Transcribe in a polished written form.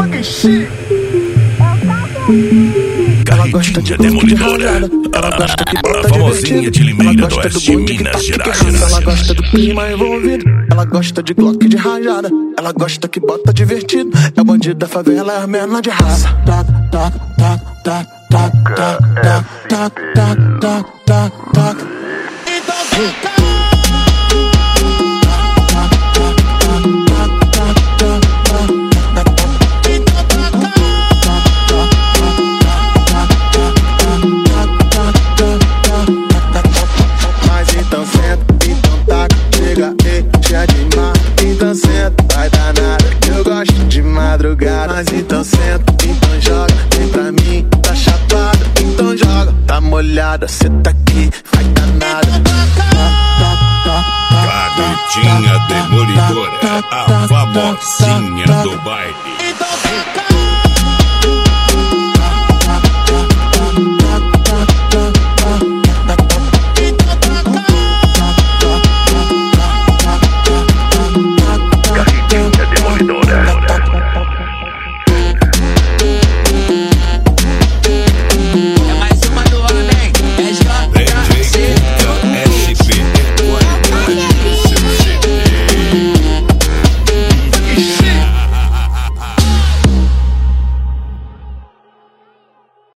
Ela gosta de demolidora, ela gosta que bota famosinha de Limeira do Oeste, Minas Gerais. Ela gosta do clima envolvido, ela gosta de Glock de rajada, ela gosta que bota divertido. É o bandido da favela, é a menina de raça. Tac, tac, tac, tac, tac, tac, tac, tac, tac, tac, tac. Então fica. Então senta, vai dar nada, eu gosto de madrugada. Mas então senta, então joga, vem pra mim, tá chapada. Então joga, tá molhada, cê tá aqui, vai dar nada. Cadetinha demolidora, a famosinha do baile.